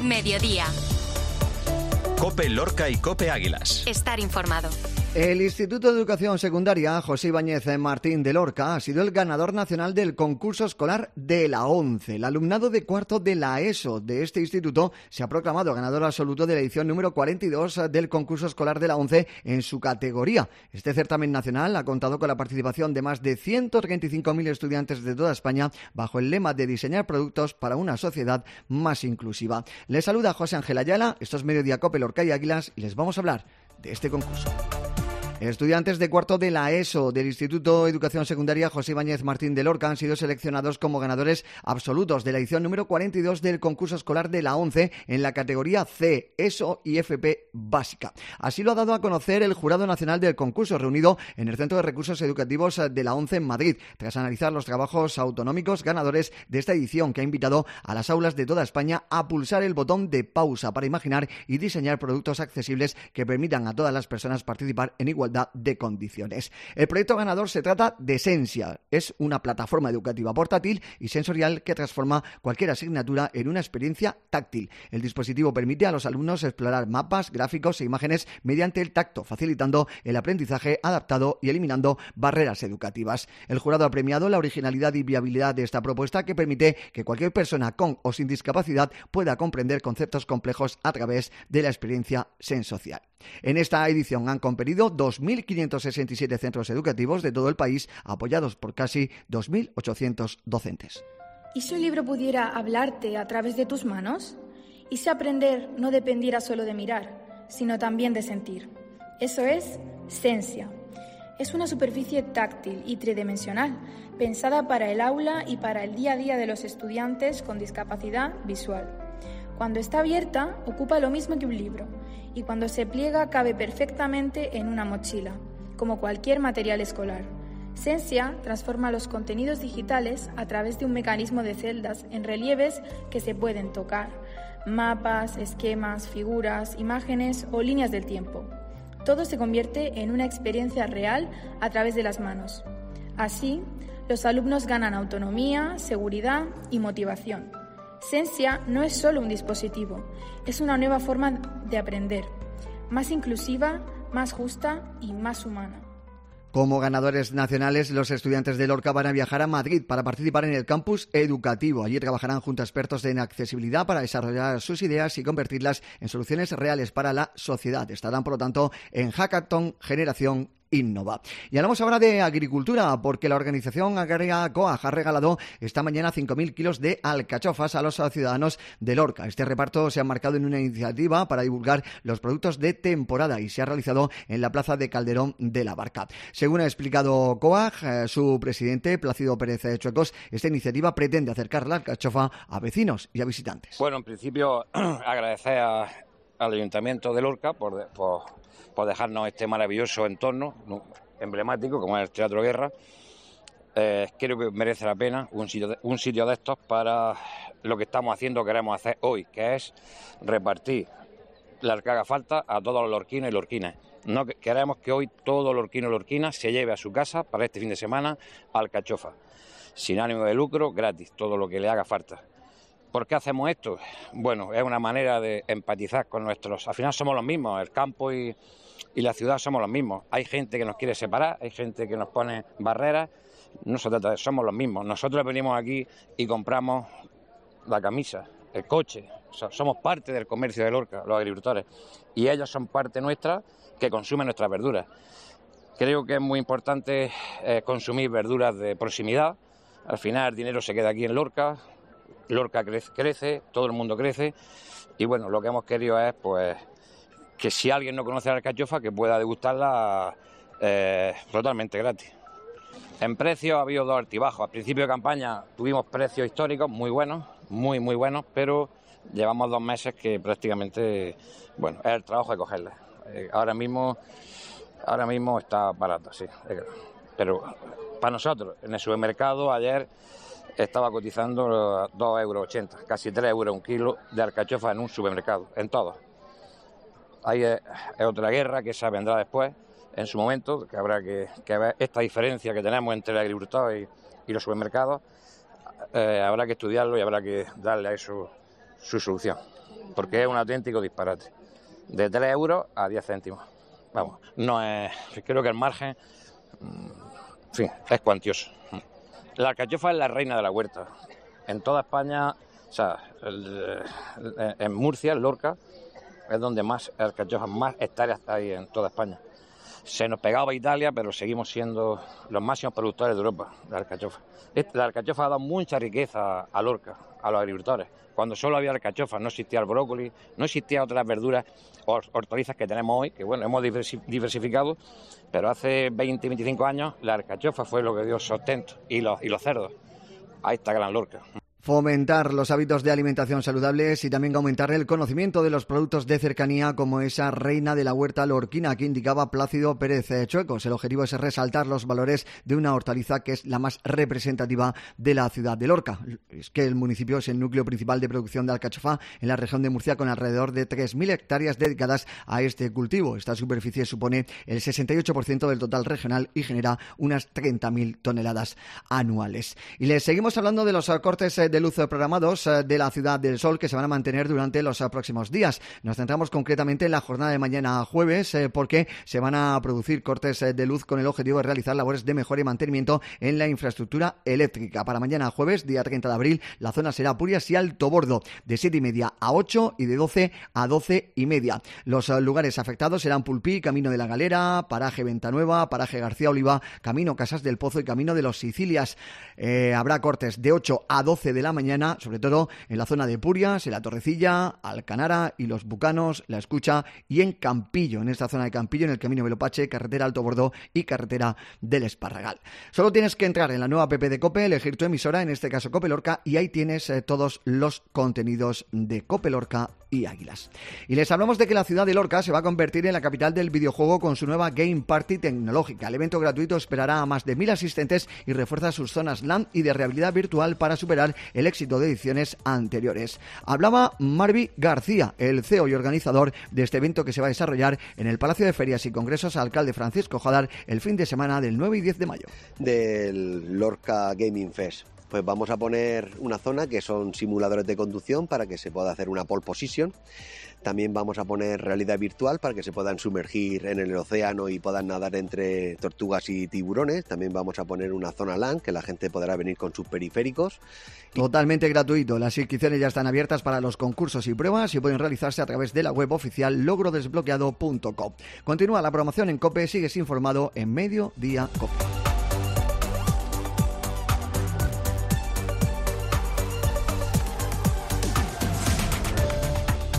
Mediodía. COPE Lorca y COPE Águilas. Estar informado. El Instituto de Educación Secundaria José Ibáñez Martín de Lorca ha sido el ganador nacional del concurso escolar de la ONCE. El alumnado de cuarto de la ESO de este instituto se ha proclamado ganador absoluto de la edición número 42 del concurso escolar de la ONCE en su categoría. Este certamen nacional ha contado con la participación de más de 135.000 estudiantes de toda España bajo el lema de diseñar productos para una sociedad más inclusiva. Les saluda José Ángel Ayala, esto es Mediodía COPE Lorca y Águilas y les vamos a hablar de este concurso. Estudiantes de cuarto de la ESO del Instituto de Educación Secundaria José Ibáñez Martín de Lorca han sido seleccionados como ganadores absolutos de la edición número 42 del concurso escolar de la ONCE en la categoría C, ESO y FP básica. Así lo ha dado a conocer el Jurado Nacional del concurso, reunido en el Centro de Recursos Educativos de la ONCE en Madrid, tras analizar los trabajos autonómicos ganadores de esta edición, que ha invitado a las aulas de toda España a pulsar el botón de pausa para imaginar y diseñar productos accesibles que permitan a todas las personas participar en igualdad de condiciones. El proyecto ganador se trata de Sensia. Es una plataforma educativa portátil y sensorial que transforma cualquier asignatura en una experiencia táctil. El dispositivo permite a los alumnos explorar mapas, gráficos e imágenes mediante el tacto, facilitando el aprendizaje adaptado y eliminando barreras educativas. El jurado ha premiado la originalidad y viabilidad de esta propuesta, que permite que cualquier persona con o sin discapacidad pueda comprender conceptos complejos a través de la experiencia sensorial. En esta edición han competido 2.567 centros educativos de todo el país, apoyados por casi 2.800 docentes. ¿Y si un libro pudiera hablarte a través de tus manos? ¿Y si aprender no dependiera solo de mirar, sino también de sentir? Eso es Sensia. Es una superficie táctil y tridimensional, pensada para el aula y para el día a día de los estudiantes con discapacidad visual. Cuando está abierta, ocupa lo mismo que un libro, y cuando se pliega cabe perfectamente en una mochila, como cualquier material escolar. Sensia transforma los contenidos digitales a través de un mecanismo de celdas en relieves que se pueden tocar: mapas, esquemas, figuras, imágenes o líneas del tiempo. Todo se convierte en una experiencia real a través de las manos. Así, los alumnos ganan autonomía, seguridad y motivación. Sensia no es solo un dispositivo, es una nueva forma de aprender, más inclusiva, más justa y más humana. Como ganadores nacionales, los estudiantes de Lorca van a viajar a Madrid para participar en el campus educativo. Allí trabajarán junto a expertos en accesibilidad para desarrollar sus ideas y convertirlas en soluciones reales para la sociedad. Estarán, por lo tanto, en Hackathon Generación Innova. Y hablamos ahora de agricultura, porque la organización agraria COAG ha regalado esta mañana 5.000 kilos de alcachofas a los ciudadanos de Lorca. Este reparto se ha marcado en una iniciativa para divulgar los productos de temporada y se ha realizado en la plaza de Calderón de la Barca. Según ha explicado COAG, su presidente Plácido Pérez Chuecos, esta iniciativa pretende acercar la alcachofa a vecinos y a visitantes. Bueno, en principio agradecer al Ayuntamiento de Lorca por dejarnos este maravilloso entorno emblemático como es el Teatro Guerra. Creo que merece la pena un sitio de estos para lo que estamos haciendo, queremos hacer hoy, que es repartir la que haga falta a todos los lorquinos y lorquinas. No queremos que hoy todo lorquino y lorquina se lleve a su casa para este fin de semana alcachofa, sin ánimo de lucro, gratis, todo lo que le haga falta. ¿Por qué hacemos esto? Bueno, es una manera de empatizar con nuestros... Al final somos los mismos, el campo y la ciudad somos los mismos. Hay gente que nos quiere separar, hay gente que nos pone barreras. No se trata de... Somos los mismos. Nosotros venimos aquí y compramos la camisa, el coche. O sea, somos parte del comercio de Lorca, los agricultores. Y ellos son parte nuestra que consumen nuestras verduras. Creo que es muy importante consumir verduras de proximidad. Al final el dinero se queda aquí en Lorca. Lorca crece, todo el mundo crece y bueno, lo que hemos querido es pues que si alguien no conoce la alcachofa que pueda degustarla totalmente gratis. En precios ha habido dos altibajos. Al principio de campaña tuvimos precios históricos muy buenos, muy buenos, pero llevamos 2 meses que prácticamente, bueno, es el trabajo de cogerla. Ahora mismo está barato, sí, pero para nosotros en el supermercado ayer estaba cotizando 2,80 €, casi 3 € un kilo de alcachofa en un supermercado, en todo. Ahí es otra guerra que esa vendrá después, en su momento, que habrá que ver esta diferencia que tenemos entre el agricultor y los supermercados. Habrá que estudiarlo y habrá que darle a eso su solución, porque es un auténtico disparate. De 3 euros a 10 céntimos. Vamos, no es... Creo que el margen, en fin, es cuantioso. La alcachofa es la reina de la huerta. En toda España, o sea, en Murcia, en Lorca, es donde más alcachofas, más hectáreas hay en toda España. Se nos pegaba Italia, pero seguimos siendo los máximos productores de Europa de alcachofa. La alcachofa ha dado mucha riqueza a Lorca, a los agricultores. Cuando solo había alcachofa, no existía el brócoli, no existían otras verduras o hortalizas que tenemos hoy, que bueno, hemos diversificado, pero hace 20, 25 años la alcachofa fue lo que dio sustento, y los cerdos. Ahí está Gran Lorca. Fomentar los hábitos de alimentación saludables y también aumentar el conocimiento de los productos de cercanía como esa reina de la huerta lorquina que indicaba Plácido Pérez Chuecos. El objetivo es resaltar los valores de una hortaliza que es la más representativa de la ciudad de Lorca. Es que el municipio es el núcleo principal de producción de alcachofa en la región de Murcia, con alrededor de 3.000 hectáreas dedicadas a este cultivo. Esta superficie supone el 68% del total regional y genera unas 30.000 toneladas anuales. Y les seguimos hablando de los cortes de luz programados de la Ciudad del Sol que se van a mantener durante los próximos días. Nos centramos concretamente en la jornada de mañana jueves porque se van a producir cortes de luz con el objetivo de realizar labores de mejora y mantenimiento en la infraestructura eléctrica. Para mañana jueves, día 30 de abril, la zona será Purias y Alto Bordo, de 7:30 a 8 y de 12 a 12:30. Los lugares afectados serán Pulpí, Camino de la Galera, Paraje Ventanueva, Paraje García Oliva, Camino Casas del Pozo y Camino de los Sicilias. Habrá cortes de 8 a 12 de la mañana, sobre todo en la zona de Purias, en la Torrecilla, Alcanara y los Bucanos, La Escucha y en Campillo, en esta zona de Campillo, en el Camino Velopache, carretera Alto Bordo y carretera del Esparragal. Solo tienes que entrar en la nueva app de COPE, elegir tu emisora, en este caso COPE Lorca, y ahí tienes todos los contenidos de COPE Lorca y Águilas. Y les hablamos de que la ciudad de Lorca se va a convertir en la capital del videojuego con su nueva Game Party tecnológica. El evento gratuito esperará a más de 1.000 asistentes y refuerza sus zonas LAN y de realidad virtual para superar el éxito de ediciones anteriores. Hablaba Marvi García, el CEO y organizador de este evento que se va a desarrollar en el Palacio de Ferias y Congresos Alcalde Francisco Jodar el fin de semana del 9 y 10 de mayo. Del Lorca Gaming Fest. Pues vamos a poner una zona que son simuladores de conducción para que se pueda hacer una pole position. También vamos a poner realidad virtual para que se puedan sumergir en el océano y puedan nadar entre tortugas y tiburones. También vamos a poner una zona LAN que la gente podrá venir con sus periféricos. Totalmente gratuito. Las inscripciones ya están abiertas para los concursos y pruebas y pueden realizarse a través de la web oficial logrodesbloqueado.com. Continúa la promoción en COPE, sigues informado en Mediodía COPE.